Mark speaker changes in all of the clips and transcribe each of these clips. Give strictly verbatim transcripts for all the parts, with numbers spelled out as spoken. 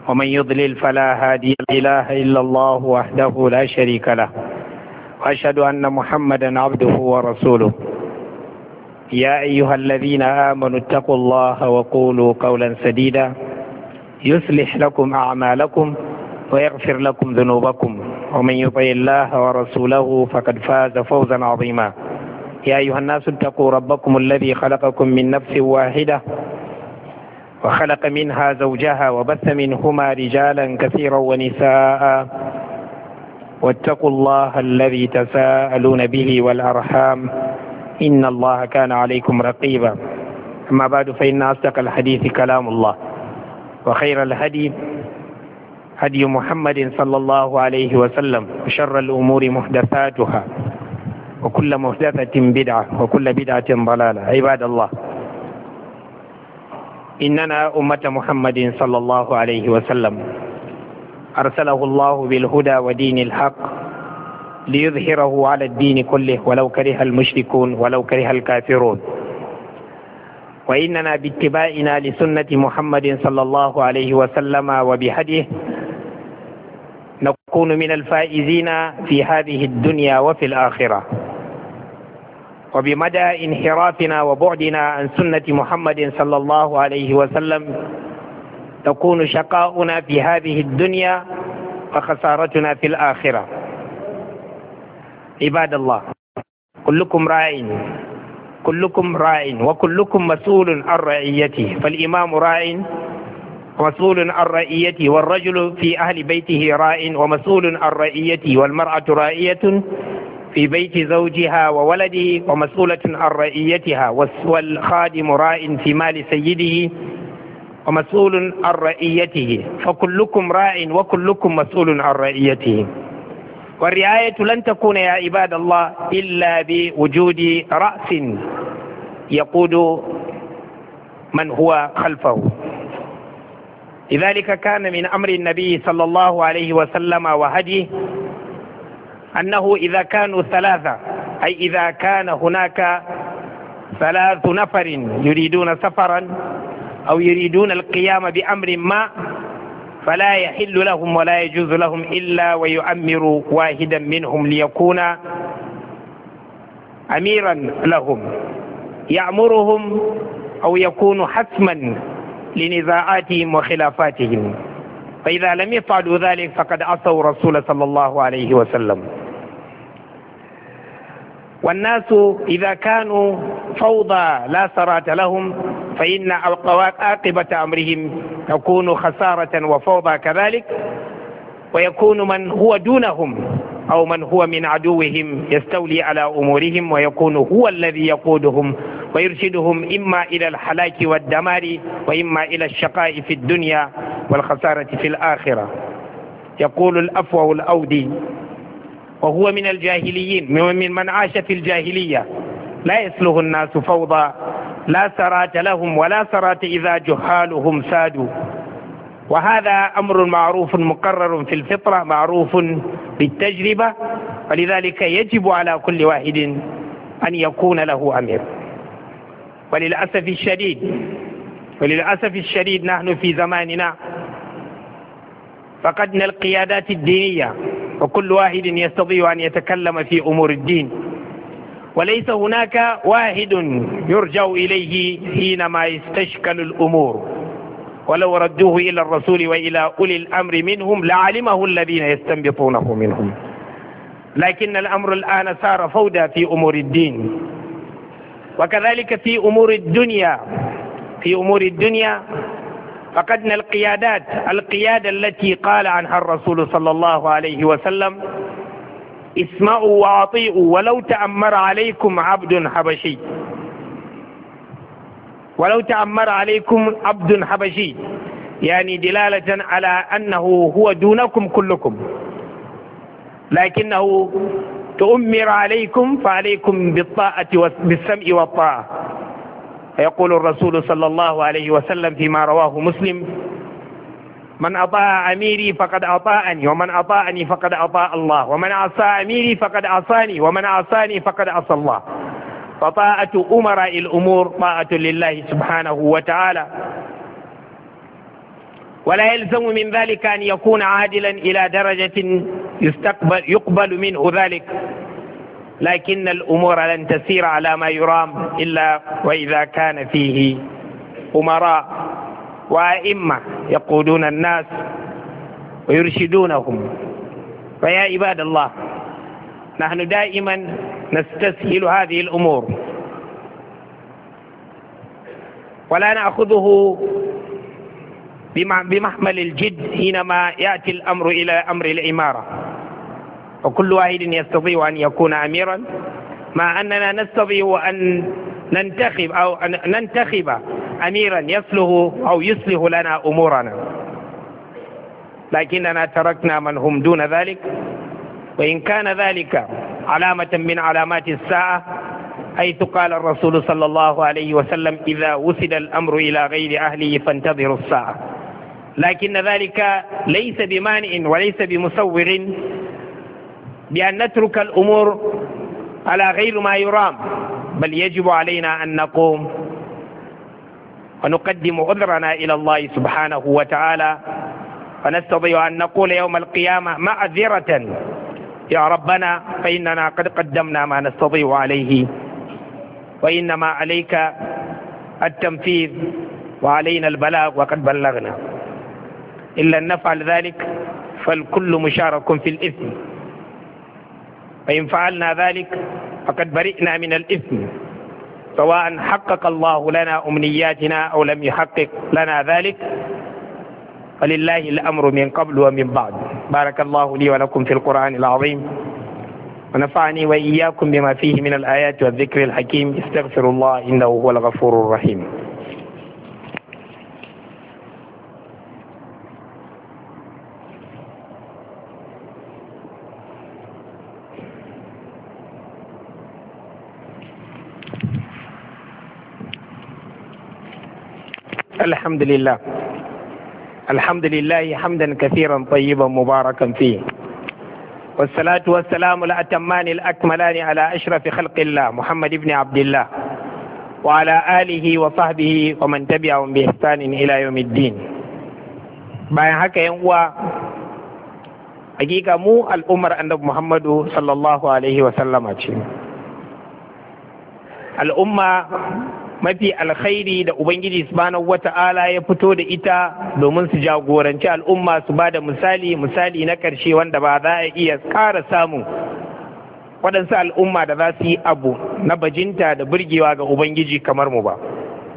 Speaker 1: ومن يضلل فلا هادي له. لا إله إلا الله وحده لا شريك له، وأشهد أن محمدا عبده ورسوله. يا أيها الذين آمنوا اتقوا الله وقولوا قولا سديدا يصلح لكم أعمالكم ويغفر لكم ذنوبكم، ومن يطع الله ورسوله فقد فاز فوزا عظيما. يا أيها الناس اتقوا ربكم الذي خلقكم من نفس واحدة وخلق منها زوجها وبث منهما رجالا كثيرا ونساء، واتقوا الله الذي تساءلون به والأرحام إن الله كان عليكم رقيبا. أما بعد، فإن أصدق الحديث كلام الله، وخير الهدي هدي محمد صلى الله عليه وسلم، وشر الأمور محدثاتها، وكل محدثة بدعة، وكل بدعة ضلالة. عباد الله، إننا أمة محمد صلى الله عليه وسلم أرسله الله بالهدى ودين الحق ليظهره على الدين كله ولو كره المشركون ولو كره الكافرون. وإننا باتباعنا لسنة محمد صلى الله عليه وسلم وبهديه نكون من الفائزين في هذه الدنيا وفي الآخرة. وبمدى انحرافنا وبعدنا عن سنة محمد صلى الله عليه وسلم تكون شقاؤنا في هذه الدنيا وخسارتنا في الآخرة. عباد الله، كلكم راع كلكم راع وكلكم مسؤول عن رعيته، فالإمام راع ومسؤول عن رعيته، والرجل في أهل بيته راع ومسؤول عن رعيته، والمرأة راعية في بيت زوجها وولده ومسؤولة عن رعيتها، والخادم راع في مال سيده ومسؤول عن رعيته، فكلكم راع وكلكم مسؤول عن رعيته. والرعاية لن تكون يا عباد الله إلا بوجود رأس يقود من هو خلفه. لذلك كان من أمر النبي صلى الله عليه وسلم وهديه أنه إذا كانوا ثلاثة، أي إذا كان هناك ثلاث نفر يريدون سفرا أو يريدون القيام بأمر ما، فلا يحل لهم ولا يجوز لهم إلا ويؤمر واحدا منهم ليكون أميرا لهم يأمرهم أو يكون حسما لنزاعاتهم وخلافاتهم. فإذا لم يفعلوا ذلك فقد عصوا رسول صلى الله عليه وسلم. والناس إذا كانوا فوضى لا صراط لهم فإن عاقبة أمرهم تكون خسارة وفوضى كذلك، ويكون من هو دونهم أو من هو من عدوهم يستولي على أمورهم، ويكون هو الذي يقودهم ويرشدهم إما إلى الهلاك والدمار وإما إلى الشقاء في الدنيا والخسارة في الآخرة. يقول الأفوه الأودي وهو من الجاهليين، من من عاش في الجاهلية: لا يسلح الناس فوضى، لا سرات لهم ولا سرات إذا جهالهم سادوا. وهذا أمر معروف مقرر في الفطرة، معروف بالتجربة، ولذلك يجب على كل واحد أن يكون له أمير. وللأسف الشديد وللأسف الشديد نحن في زماننا فقدنا القيادات الدينية، وكل واحد يستطيع أن يتكلم في أمور الدين، وليس هناك واحد يرجع إليه حينما يستشكل الأمور. ولو ردوه إلى الرسول وإلى أولي الأمر منهم لعلمه الذين يستنبطونه منهم. لكن الأمر الآن صار فوضى في أمور الدين، وكذلك في أمور الدنيا. في أمور الدنيا فقدنا القيادات، القيادة التي قال عنها الرسول صلى الله عليه وسلم: اسمعوا وأطيعوا ولو تأمر عليكم عبد حبشي. ولو تأمر عليكم عبد حبشي يعني دلالة على أنه هو دونكم كلكم، لكنه تؤمر عليكم فعليكم بالطاعة بالسمع والطاعة. فيقول الرسول صلى الله عليه وسلم فيما رواه مسلم: من أطاع أميري فقد أطاعني، ومن أطاعني فقد أطاع الله، ومن عصى أميري فقد عصاني، ومن عصاني فقد عصى الله. فطاعة أمراء الأمور طاعة لله سبحانه وتعالى. ولا يلزم من ذلك أن يكون عادلا إلى درجة يستقبل يقبل منه ذلك، لكن الأمور لن تسير على ما يرام إلا وإذا كان فيه أمراء وأئمة يقودون الناس ويرشدونهم. فيا عباد الله، نحن دائما نستسهل هذه الأمور ولا نأخذه بمحمل الجد حينما يأتي الأمر إلى أمر الإمارة، وكل واحد يستطيع أن يكون أميرا، مع أننا نستطيع أن ننتخب أو أن ننتخب أميرا يصلح أو يصلح لنا أمورنا، لكننا تركنا من هم دون ذلك. وإن كان ذلك علامة من علامات الساعة، حيث قال الرسول صلى الله عليه وسلم: إذا وسد الأمر إلى غير أهله فانتظروا الساعة. لكن ذلك ليس بمانع وليس بمسوغ بأن نترك الأمور على غير ما يرام، بل يجب علينا أن نقوم ونقدم عذرنا إلى الله سبحانه وتعالى، فنستطيع أن نقول يوم القيامة: معذرة يا ربنا، فإننا قد قدمنا ما نستطيع عليه، وإنما عليك التنفيذ وعلينا البلاغ وقد بلغنا. إلا أن نفعل ذلك فالكل مشارك في الإثم، فإن فعلنا ذلك فقد برئنا من الإثم، سواء حقق الله لنا أمنياتنا أو لم يحقق لنا ذلك، فلله الأمر من قبل ومن بعد. بارك الله لي ولكم في القرآن العظيم، ونفعني وإياكم بما فيه من الآيات والذكر الحكيم. استغفر الله إنه هو الغفور الرحيم. الحمد لله الحمد لله حمدا كثيرا طيبا مباركا فيه، والصلاة والسلام الأتمان الأكملان على أشرف خلق الله محمد بن عبد الله وعلى آله وصحبه ومن تبعهم بإحسان إلى يوم الدين. bayan haka yan uwa, hakika mu al'ummar annabi Muhammadu sallallahu alaihi wa sallama ce al'umma mafi alkhairi da Ubangiji subhanahu wata'ala ya fito da ita domin su jagoranci al'umma, su ba da misali misali na ƙarshe wanda ba za a iya ƙara samun waɗansu al'umma da za su yi abu na bajinta da burgewa ga Ubangiji kamar mu ba.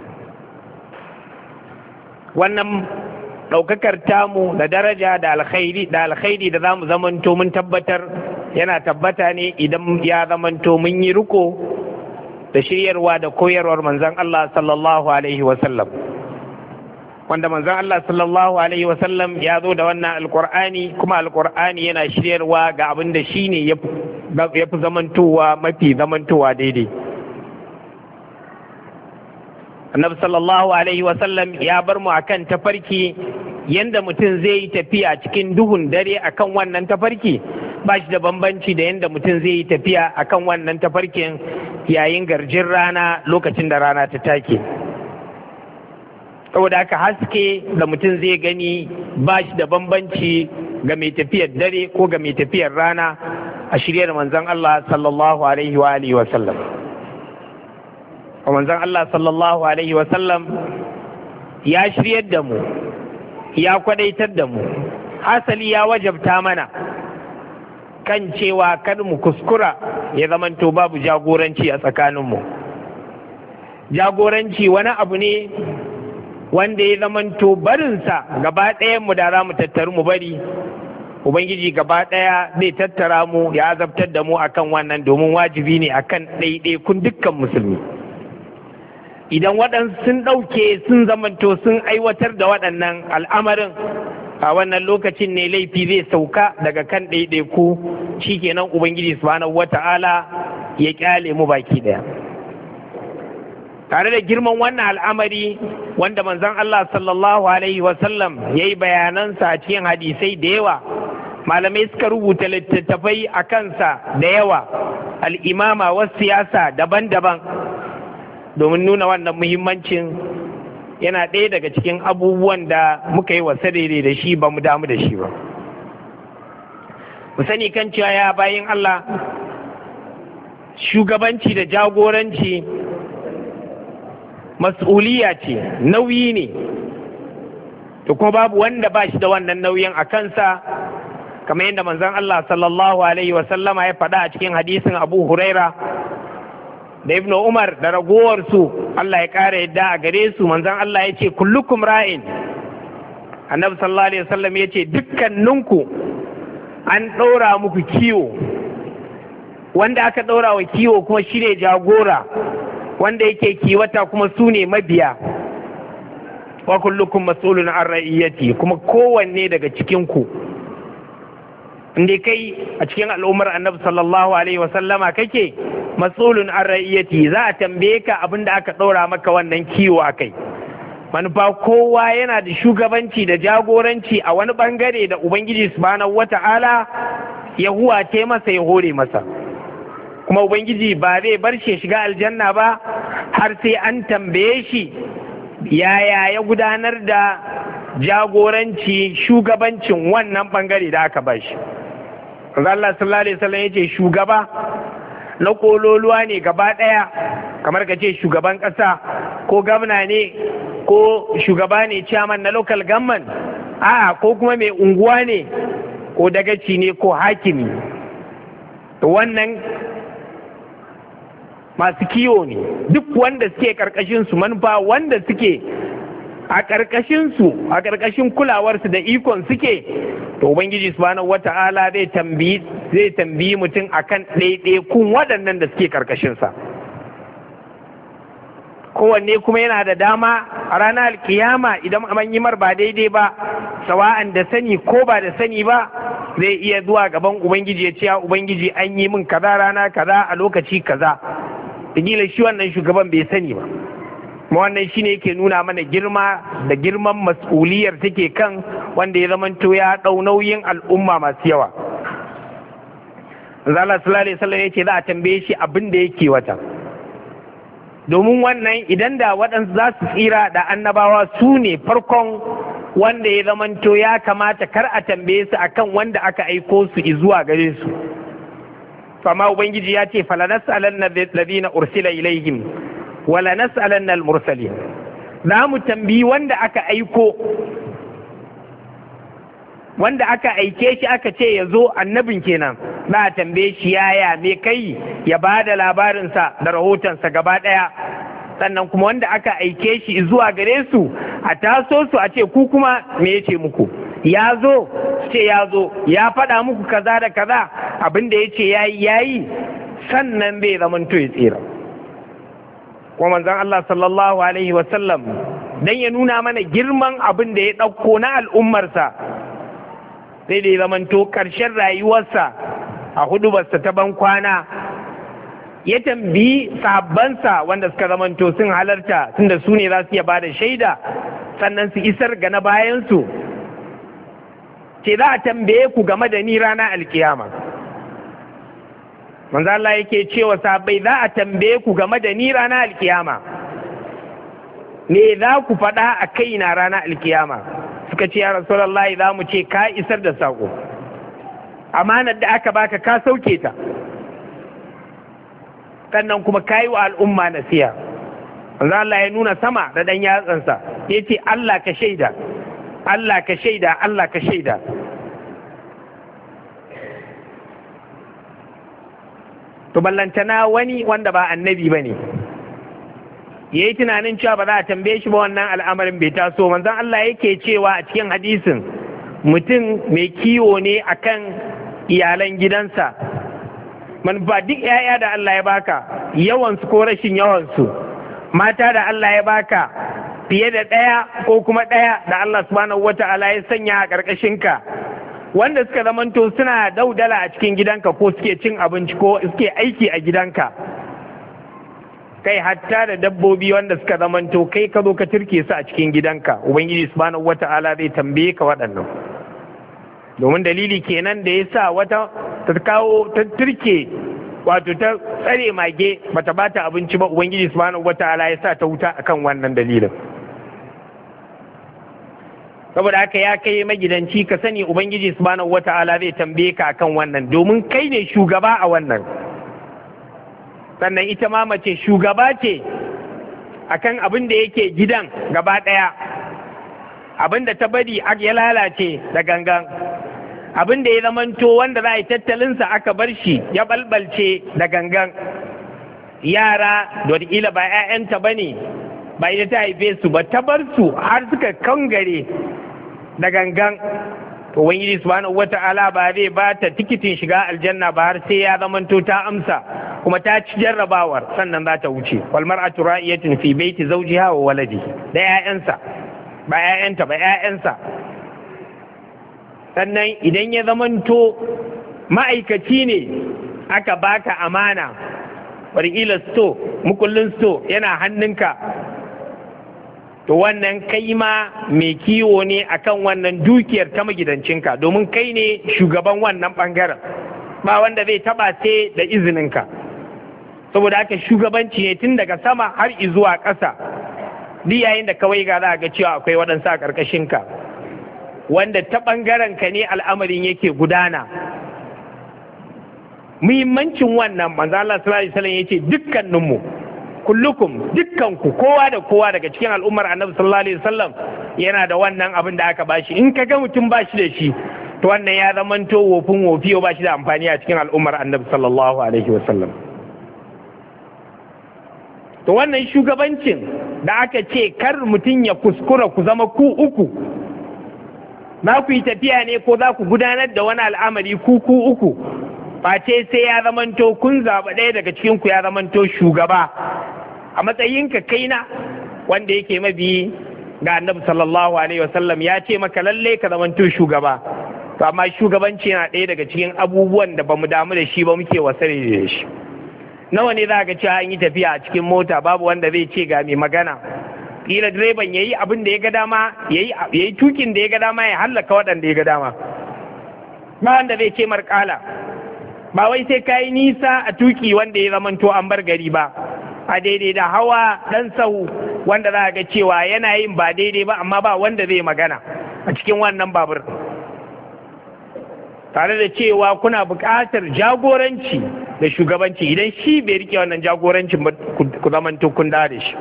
Speaker 1: Wannan ɗaukakar tamu da daraja da alkhairi da alkhairi da za mu zamanto mun tabbatar yana tabbata ne idan ya zamanto mun yi riko da shiryarwa da koyarwar manzon Allah sallallahu alaihi wasallam, wanda manzon Allah sallallahu alaihi wasallam ya zo da wannan alkur'ani, kuma alkur'ani yana shiryarwa ga abin da shi ne ya fi zamantowa mafi zamantowa daidai. Annabi sallallahu alaihi wasallam ya bar mu akan tafarki yanda mutum zai yi tafiya cikin duhun dare akan wannan tafarki ba shi da bambanci da yanda mutum zai yi tafiya akan wannan tafarkin yayin garjin rana lokacin da rana ta take. Saboda haka haske da mutum zai gani ba shi da bambanci ga mai tafiyar dare ko ga mai tafiyar rana a shiryar manzon Allah sallallahu alaihi wa alihi wa sallam. Manzon Allah sallallahu alaihi wa sallam ya shiryar da mu, ya kwadaitar da mu, hasali ya wajabta mana kan cewa kada mu kuskura ya zamanto babu jagoranci a tsakaninmu. Jagoranci wani abu ne wanda ya zamanto barinsa gaba ɗayanmu da za mu tattaru mu bari, Ubangiji gaba ɗaya zai tattara mu ya azabtar da mu akan wannan, domin wajibi ne akan ɗaiɗaikun dukkan musulmi. Idan waɗansu sun ɗauke sun zamanto sun aiwatar da waɗannan al'amarin, a wannan lokacin ne laifi zai sauka daga kan ɗaiɗaiku, shi kenan Ubangiji subhanahu wata'ala ya ƙyale mu baki ɗaya. Tare da girman wannan al'amari wanda manzon Allah sallallahu alaihi wasallam ya yi bayanansa a cikin hadisai da yawa, malamai suka rubuta littattafai a kansa da yawa, al'imama wasu siyasa daban-daban, domin nuna wannan muhimmancin yana ɗaya daga cikin abubuwan da muka yi wasa daidai da shi ba mu damu da shi ba. Mu sani kan cewa ya bayin Allah, shugabanci da jagoranci mas'uliya ce, nauyi ne, to kuma babu wanda ba shi da wannan nauyin a kansa, kamar yadda manzon Allah sallallahu alaihi wasallama ya faɗa a cikin hadisin Abu Huraira da Ibn Umar da ragowarsu, Allah ya ƙara yadda a gare su, manzon Allah ya ce kullukum ra'in, annabi sallallahu alaihi wasallam ya ce dukkaninku an ɗaura muku kiwo, wanda aka ɗaura wa kiwo kuma shine jagora, wanda yake kiwata kuma su ne mabiya. Wa kullukum mas'ulun an ra'iyyati, kuma kowanne daga cikinku, inda kai a cikin al'ummar annabi sallallahu alaihi wasallama kake, mas'ulun an ra'iyyati, za a tambaye ka abin da aka ɗaura maka wannan kiwo a kai. Manufa kowa yana da shugabanci da jagoranci a wani bangare da Ubangiji subhanahu wata'ala ya huwace masa, ya hore masa, kuma Ubangiji ba zai bar shi shiga aljanna ba har sai an tambaye shi yaya ya gudanar da jagoranci, shugabancin wannan bangare da aka ba shi. Allah sallallahu alaihi wasallam yace shugaba na kololuwa ne gaba daya, kamar ka ce shugaban kasa ko gwamna ne ko shugaba ne chairman na local government, a'a ko kuma mai unguwa ne ko dagaci ne ko hakimi. To wannan masu kiwo ne, duk wanda suke karkashin su, manufa wanda suke a karkashin su, a karkashin kulawarsu da ikon suke, to Ubangiji subhanahu wata'ala zai tambayi zai tambayi mutum akan ɗaiɗaikun waɗannan da suke karkashin sa. Kowanne kuma yana da dama a ranar alkiyama idan an yi mar ba daidai ba, sawa'an da sani ko ba da sani ba, zai iya zuwa gaban Ubangiji ya ce ya Ubangiji an yi min kaza rana kaza a lokaci kaza, digila shi wannan shugaban bai sani ba. Kuma wannan shine yake nuna mana girma da girman mas'uliyar take kan wanda ya zamanto ya ɗau nauyin al'umma masu yawa. Allah sallallahu alaihi wasallam yace za a tambaye shi abin da yake wata. Domin wannan idan da waɗansu za su tsira da annabawa su ne farkon wanda ya zamanto ya kamata kar a tambaye su akan wanda aka aiko su zuwa gare su. Amma Ubangiji ya ce fala nas'alanna alladhina ursila ilaihim wala nas'alanna al-mursalin. Za mu tambayi wanda aka aiko, wanda aka aike shi aka ce ya zo, annabin kenan, za a tambaye shi yaya me kai, ya ba da labarinsa da rahotonsa gaba ɗaya. Sannan kuma wanda aka aike shi zuwa gare su a taso su a ce ku kuma me ya ce muku, ya zo ce ya zo, ya faɗa muku kaza da kaza, abin da ya ce ya yi ya yi, sannan bai zamanto ya tsira. Kuma manzon Allah sallallahu alaihi wasallam dan ya nuna mana girman abin da ya ɗauko na al'ummarsa, sai da ya zamanto ƙarshen rayuwarsa a hudubarsa ta ban kwana ya tambayi sahabbansa wanda suka zamanto sun halarta, tunda su ne za su iya bada shaida, sannan su isar ga na bayansu, ce za a tambaye ku game da ni rana alkiyama. Manzo Allah yake cewa sahabbai za a tambaye ku game da ni rana alkiyama, me za ku faɗa a kaina rana alkiyama? Suka ce ya Rasulullahi za mu ce ka isar da saƙo, amanar da aka baka ka sauke ta, sannan kuma ka yi wa al'umma nasiha. Manzo Allah ya nuna sama da ɗan yatsansa ya ce Allah ka shaida, Allah ka shaida, Allah ka shaida. To ballantana wani wanda ba annabi ba ne, ya yi tunanin cewa ba za a tambaye shi ba, wannan al'amarin bai taso. Manzon Allah yake cewa a cikin hadisin, mutum mai kiwo ne akan iyalan gidansa. Man ba duk 'ya'ya da Allah ya baka, yawansu ko rashin yawansu, mata da Allah ya baka fiye da ɗaya ko kuma ɗaya da Allah subhanahu wata'ala ya sanya a ƙarƙashinka, wanda suka zamanto suna daudala a cikin gidanka ko suke cin abinci ko suke aiki a gidanka, kai hatta da dabbobi wanda suka zamanto kai ka zo ka turke su a cikin gidanka, Ubangiji subhanahu wata'ala zai tambaye ka waɗannan. Domin dalili kenan da ya sa wata ta kawo ta turke, wato ta tsare mage bata bata abinci ba, Ubangiji subhanahu wata'ala ya sa ta wuta akan wannan dalilin. saboda haka ya kai magidanci ka sani ubangiji subhanahu wata'ala zai tambaye ka akan wannan, domin kai ne shugaba a wannan. Sannan ita ma mace shugaba ce akan abin da yake gidan gaba ɗaya, abin da ta bari ya lalace da gangan, abin da ya zamanto wanda za a yi tattalinsa aka bar shi ya balbalce da gangan. Yara da wataƙila ba 'ya'yanta ba ne, ba ita ta haife su ba, ta bar su har suka kangare da gangan, to ubangiji subhanahu wata'ala ba zai ba ta tikitin shiga aljanna ba har sai ya zamanto ta amsa kuma ta ci jarrabawar, sannan za ta wuce. wal mar'atu ra'iyatun fi baiti zawjiha wa waladihi, da 'ya'yansa, ba 'ya'yanta ba 'ya'yansa. Sannan idan ya zamanto ma'aikaci ne aka baka amana, wataƙila sto mukullin sto yana hannunka, to wannan kai ma mai kiwo ne akan wannan dukiyar ta magidancinka, domin kai ne shugaban wannan bangaren, ba wanda zai taba sai da izininka. Saboda haka shugabanci ne tun daga sama har zuwa ƙasa. Duk yayin da kawai ga za ga cewa akwai waɗansu a ƙarƙashinka wanda ta ɓangaren ka ne al'amarin yake gudana. Muhimmancin wannan manzo Allah sallallahu alaihi wasallam yace dukkaninmu, kullukum, dukkanku, kowa da kowa daga cikin al'ummar Annabi sallallahu alaihi wasallam yana da wannan abin da aka bashi. In ka ga mutum bashi da shi, to wannan ya zamanto wofin wofiyo, bashi da amfani a cikin al'ummar Annabi sallallahu alaihi wasallam. To wannan shugabancin da aka ce kar mutum ya kuskura ku zama ku uku, za ku yi tafiya ne ko za ku gudanar da wani al'amari ku ku uku, face sai ya zamanto kun zaɓa ɗaya daga cikinku ya zamanto shugaba a matsayinka kaina wanda yake mabi ga Annabi sallallahu alaihi wasallam ya ce maka lalle ka zamanto shugaba. To amma shugabanci yana ɗaya daga cikin abubuwan da bamu damu da shi ba, muke wasare da shi. Nawa ne za ka cewa an yi tafiya a cikin mota babu wanda zai ce ga mai magana, kila direban yayi abin da ya ga dama, yayi yayi tukin da ya ga dama, ya hallaka waɗanda ya ga dama, ba wanda zai ce marƙala. Ba wai sai kayi nisa a tuki wanda ya zamanto an bar gari ba, a daidai da hawa ɗan sahu wanda za ga cewa yana yin ba daidai ba, amma ba wanda zai magana a cikin wannan babur, tare da cewa kuna buƙatar jagoranci da shugabanci. Idan shi bai rike wannan jagorancin ba, ku zamanto kun da shi.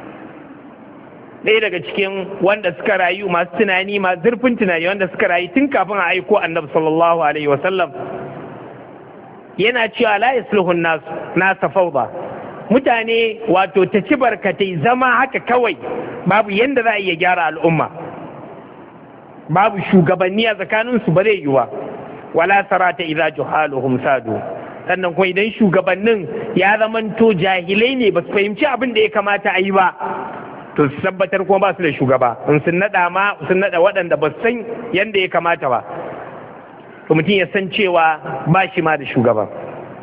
Speaker 1: Ɗaya daga cikin wanda suka rayu masu tunani, masu zurfin tunani, wanda suka rayu tun kafin a aiko Annabi sallallahu alaihi wasallam, yana cewa la yasluhun nas nasa fawda, mutane wato ta ci barkatai zama haka kawai, babu yanda za a iya gyara al'umma, babu shugabanni a tsakanin su ba zai yiwa. Wala sarata idza juhaluhum sadu, sannan kuma idan shugabannin ya zamanto jahilai ne, ba su fahimci abin da ya kamata a yi ba, to su tabbatar kuma ba su da shugaba. In sun nada ma sun nada waɗanda ba su san yanda ya kamata ba, to mutum ya san cewa ba shi ma da shugaba.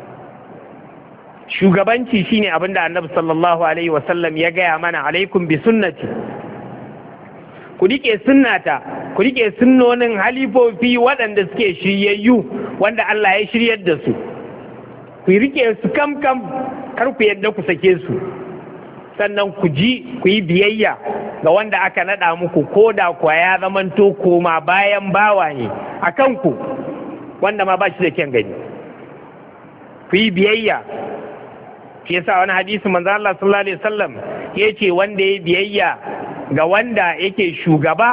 Speaker 1: Shugabanci shine abin da Annabi sallallahu alaihi wasallam ya gaya mana, alaikum bi sunnati, ku rike sunnata, ku rike sunnonin halifofi waɗanda suke shiryayyu, wanda Allah ya shiryar da su, ku rike su kam kam, kar ku yadda ku sake su. Sannan ku ji ku yi biyayya ga wanda aka naɗa muku, ko da kuwa ya zamanto koma bayan bawa ne a kanku, wanda ma ba shi da kyan gani. Ku yi biyayya. Shi yasa wani hadisi manzo Allah sallallahu alaihi wasallam yace wanda ya biyayya ga wanda yake shugaba,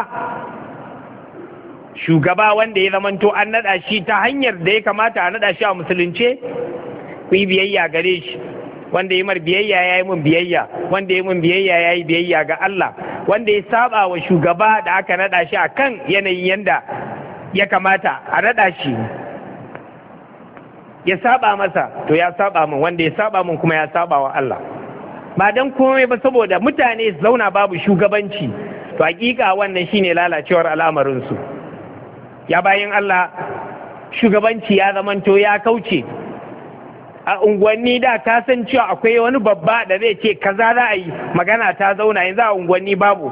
Speaker 1: shugaba wanda ya zamanto an nada shi ta hanyar da ya kamata a nada shi a musulunce, ku yi biyayya gare shi. Wanda ya mar biyayya ya yi mun biyayya, wanda ya mun biyayya ya yi biyayya ga Allah. Wanda ya saba wa shugaba da aka nada shi a kan yanayin yanda ya kamata a nada shi, ya saba masa, to ya saba min, wanda ya saba min kuma ya saba wa Allah. Ba dan komai ba, saboda mutane su zauna babu shugabanci, to hakika wannan shine lalacewar al'amarinsu. Ya bayin Allah, shugabanci ya zamanto ya kauce. A unguwanni da ka san cewa akwai wani babba da zai ce kaza za a yi, magana ta zauna. Yanzu a unguwanni babu.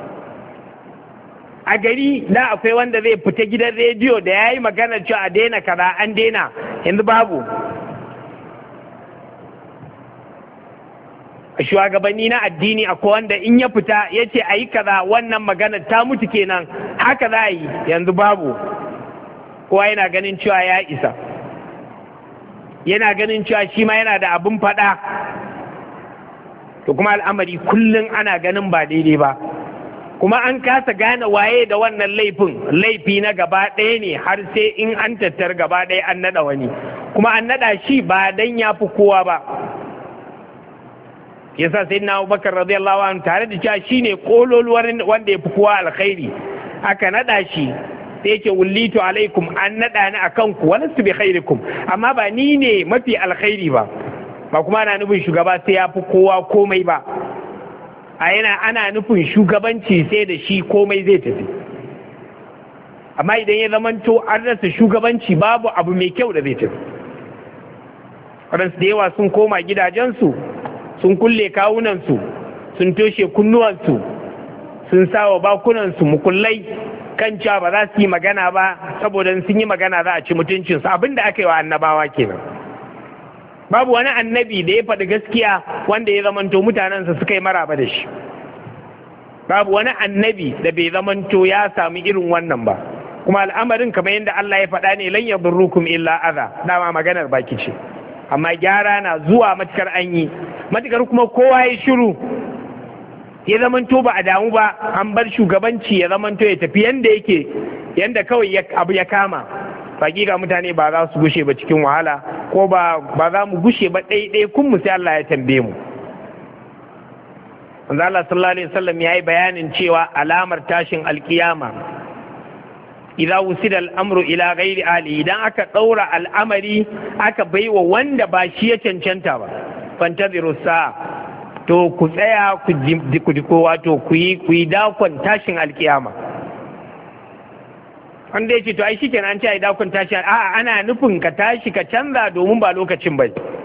Speaker 1: A gari da akwai wanda zai fita gidan rediyo da ya yi magana cewa a daina kaza, an daina. Yanzu babu. shugabanni na addini akwai wanda in ya fita ya ce a yi kaza wannan magana ta mutu kenan, haka za a yi. Yanzu babu, kowa yana ganin cewa ya isa, yana ganin cewa shi ma yana da abin faɗa. To kuma al'amari kullum ana ganin ba daidai ba, kuma an kasa gane waye da wannan laifin. Laifi na gaba ɗaya ne, har sai in an tattar gaba ɗaya an naɗa wani, kuma an naɗa shi ba dan ya fi kowa ba. Yasa sai na Abubakar radiyallahu anhu, tare da cewa shine kololuwar wanda ya fi kowa alkhairi, aka naɗa shi sai yake wullitu alaikum, an naɗa ni akan ku, walastu bi khairikum, amma ba ni ne mafi alkhairi ba, ba kuma ana nufin shugaba sai ya fi kowa komai ba. A yana ana nufin shugabanci sai da shi komai zai tafi. Amma idan ya zamanto an rasa shugabanci, babu abu mai kyau da zai tafi. Waɗansu da yawa sun koma gidajensu, sun kulle kawunansu, sun toshe kunnuwansu, sun sawa bakunansu mukullai kan cewa ba za su yi magana ba, saboda sun yi magana za a ci mutuncinsu. Abin da aka yi wa annabawa kenan. Babu wani annabi da ya faɗi gaskiya wanda ya zamanto mutanensa suka yi maraba da shi. Babu wani annabi da bai zamanto ya sami irin wannan ba. Kuma al'amarin kamar yadda Allah ya faɗa ne, lan yadurrukum illa adha, dama maganar baki ce. Amma gyara na zuwa matukar an yi, matukar kuma kowa ya shiru, ya zamanto ba a damu ba, an bar shugabanci ya zamanto ya tafi yanda yake, yanda kawai abu ya kama. Hakika mutane ba za su gushe ba cikin wahala, ko ba ba za mu gushe ba ɗaiɗai kun mu sai Allah ya tambaye mu. Manzo Allah sallallahu alaihi wasallam yayi bayanin cewa alamar tashin alkiyama, idza wusida al-amru ila ghairi ali, idan aka daura al'amari aka baiwa wanda ba shi ya cancanta ba, fantaziru sa'a, to ku tsaya ku ku wato ku yi ku yi dakon tashin alkiyama. Wanda ya ce to ai shikenan an ce ai dakon tashi, a'a ana nufin ka tashi ka canza domin ba lokacin ba.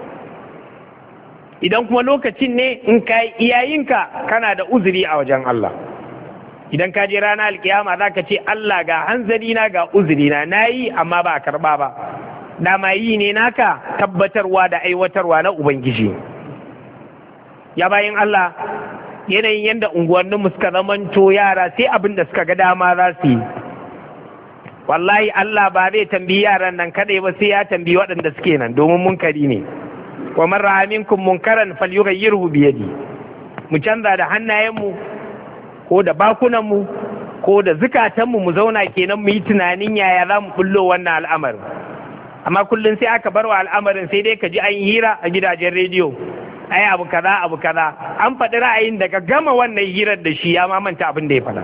Speaker 1: Idan kuma lokacin ne, in ka yi iyayenka kana da uzuri a wajen Allah. Idan ka je ranar alkiyama za ka ce Allah ga hanzari na ga uzuri na nayi amma ba a karba ba. Dama yi ne naka tabbatarwa da aiwatarwa na Ubangiji. Ya bayin Allah, yanayin yadda unguwanninmu suka zamanto yara sai abin da suka ga dama za su yi. Wallahi Allah ba zai tambayi yaran nan kadai ba, sai ya tambayi waɗanda suke nan, domin munkari ne. Wa man ra'a minkum munkaran falyughayyirhu bi yadi. Mu canza da hannayenmu ko da bakunanmu ko da zukatanmu, mu zauna kenan mu yi tunanin yaya za mu bullo wannan al'amarin. Amma kullum sai aka bar wa al'amarin, sai dai ka ji an yi hira a gidajen rediyo, ai abu kaza abu kaza, an faɗi ra'ayin daga gama wannan hirar da shi ya mamanta abin da ya faɗa.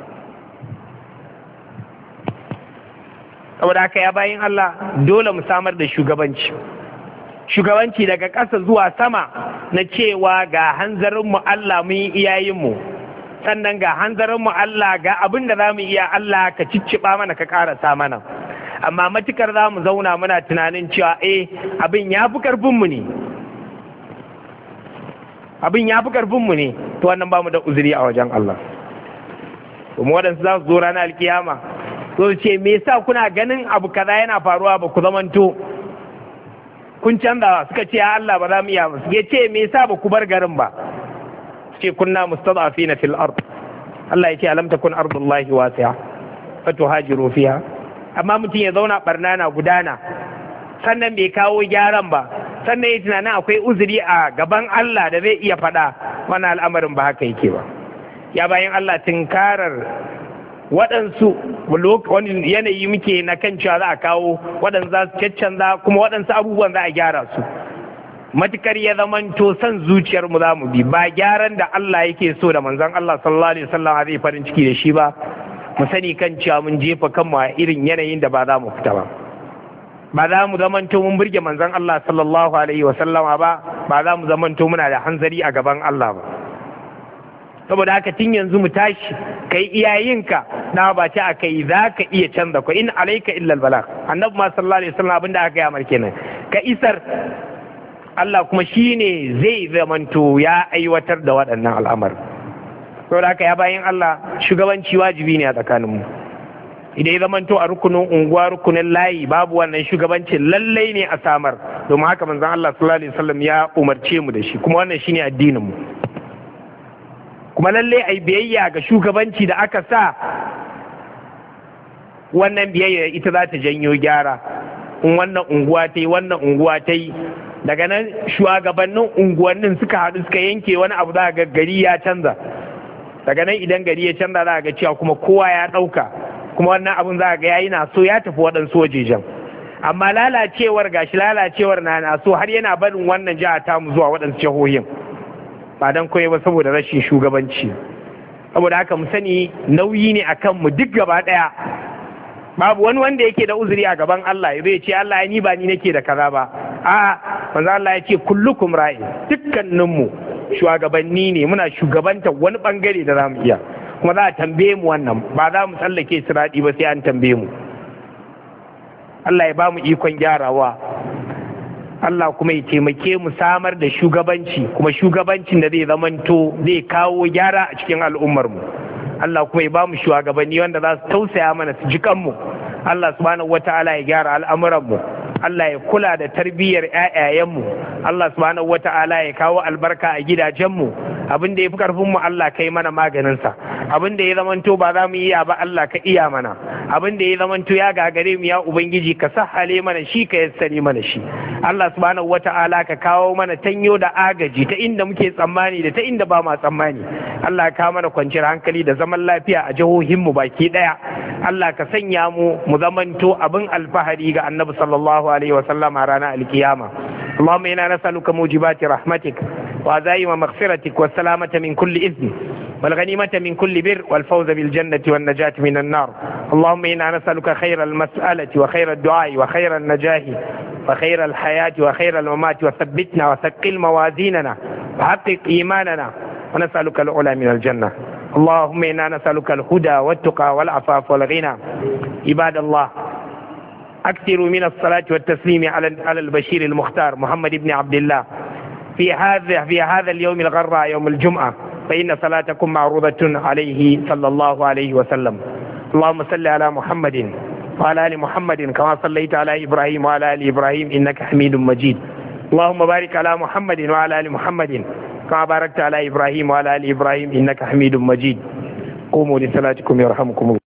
Speaker 1: Saboda haka ya bayin Allah, dole mu samar da shugabanci shugabanci daga ƙasa zuwa sama, na cewa ga hanzarinmu Allah mun yi iyayenmu, sannan ga hanzarinmu Allah ga abin da za mu iya Allah ka cicciɓa mana ka ƙarasa mana. Amma matukar za mu zauna muna tunanin cewa eh abin ya fi ƙarfinmu ne abin ya fi ƙarfinmu ne to wannan ba mu da uzuri a wajen Allah. Kuma waɗansu za su zo ranar alkiyama so ce me yasa kuna ganin abu kaza yana faruwa ba ku zamanto kun canza? Suka ce ya Allah ba za mu iya ba. Ya ce me yasa ba ku bar garin ba? Ce kunna mustad'afina fil ard. Allah ya ce alam takun ardullahi wasi'a fatuhajiru fiha. Amma mutum ya zauna barna na gudana, sannan bai kawo gyaran ba, sannan ya tunanin akwai uzuri a gaban Allah da zai iya faɗa, wannan al'amarin ba haka yake ba. Ya bayan Allah, tinkarar waɗansu wani yanayi muke na kan cewa za a kawo waɗansu za su caccanza, kuma waɗansu abubuwan za a gyara su. Matukar ya zamanto son zuciyar mu za mu bi, ba gyaran da Allah yake so da manzon Allah sallallahu alaihi wasallam zai farin ciki da shi ba, mu sani kan cewa mun jefa kanmu a irin yanayin da ba za mu fita ba. Ba za mu zamanto mun burge manzon Allah sallallahu alaihi wasallama ba, ba za mu zamanto muna da hanzari a gaban Allah ba. Saboda haka tun yanzu mu tashi kai iyayenka, na ba ce aka yi za ka iya canza ko in alaika illal balagh. Annabi ma sallallahu alaihi wasallam abinda aka yi amar kenan, ka isar, Allah kuma shine zai zamanto ya aiwatar da waɗannan al'amar. Saboda haka ya bayin Allah, shugabanci wajibi ne a tsakaninmu. idan ya zamanto a rukunin unguwa rukunin layi babu wannan shugabancin lallai ne a samar, domin haka manzon Allah sallallahu alaihi wasallam ya umarce mu da shi, kuma wannan shine addinin mu. Kuma lallai ai biyayya ga shugabanci da aka sa, wannan biyayya ita za ta janyo gyara. In wannan unguwa ta yi wannan unguwa ta yi, daga nan shugabannin unguwannin suka haɗu suka yanke wani abu, za ga gari ya canza. Daga nan idan gari ya canza za ga cewa kuma kowa ya ɗauka, kuma wannan abun za ga yayi na so ya tafi waɗansu wajejen. Amma lalacewar gashi lalacewar na na so har yana barin wannan jiha tamu zuwa waɗansu jihohin, ba dan koyi ba saboda rashin shugabanci. Saboda haka mu sani nauyi ne akan mu duk gaba ɗaya. Babu wani wanda yake da uzuri a gaban Allah ya zai ce Allah ni ba ni nake da kaza ba. A manzo Allah ya ce kullukum ra'i, dukkaninmu shugabanni ne, muna shugabanta wani bangare da zamu iya, kuma za a tambaye mu wannan, ba za mu tsallake siradi ba sai an tambaye mu. Allah ya ba mu ikon gyarawa, Allah kuma ya taimake mu samar da shugabanci, kuma shugabancin da zai zamanto zai kawo gyara a cikin al'ummar mu. Allah kuma ya ba mu shugabanni wanda za su tausaya mana su ji kanmu. Allah subhanahu wataala ya gyara al'amuranmu. Allah ya kula da tarbiyyar ƴaƴayenmu. Allah subhanahu wataala ya kawo albarka a gidajenmu. Abin da ya fi karfin mu Allah kai mana maganinsa. Abin da ya zamanto ba za mu iya ba Allah ka iya mana. Abin da ya zamanto ya gagare mu ya Ubangiji ka sahale mana shi, ka yassare mana shi. Allah subhanahu wataala ka kawo mana tanyo da agaji ta inda muke tsammani da ta inda ba ma tsammani. Allah ka mana kwanciyar hankali da zaman lafiya a jihohinmu baki daya. Allah ka sanya mu mu zamanto abin alfahari ga Annabi sallallahu alaihi wa sallam a ranar alkiyama. Allahumma inna nas'aluka mujibati rahmatik wa azaima maghfiratik wa salamata min kulli ithmi wal ghanimata min kulli bir wal fawza bil jannati wan najati min an-nar. Allahumma inna nas'aluka khayra al-mas'alati wa khayra ad-du'a wa khayra an-najahi wa khayra al-hayati wa khayra al-mamati wa thabbitna wa thaqqil mawazinana wa haqqiq imanana wa nas'aluka al-ula min al-jannah. اللهم إنا نسألك الهدى والتقى والعفاف والغنى. عباد الله، أكثروا من الصلاة والتسليم على على البشير المختار محمد بن عبد الله في هذا في هذا اليوم الغراء يوم الجمعة، فإن صلاتكم معروضة عليه صلى الله عليه وسلم. اللهم صل على محمد وعلى آل محمد كما صليت على إبراهيم وعلى آل إبراهيم إنك حميد مجيد. اللهم بارك على محمد وعلى آل محمد كما باركت على إبراهيم وعلى آل إبراهيم إنك حميد مجيد. قوموا لصلاتكم يرحمكم الله.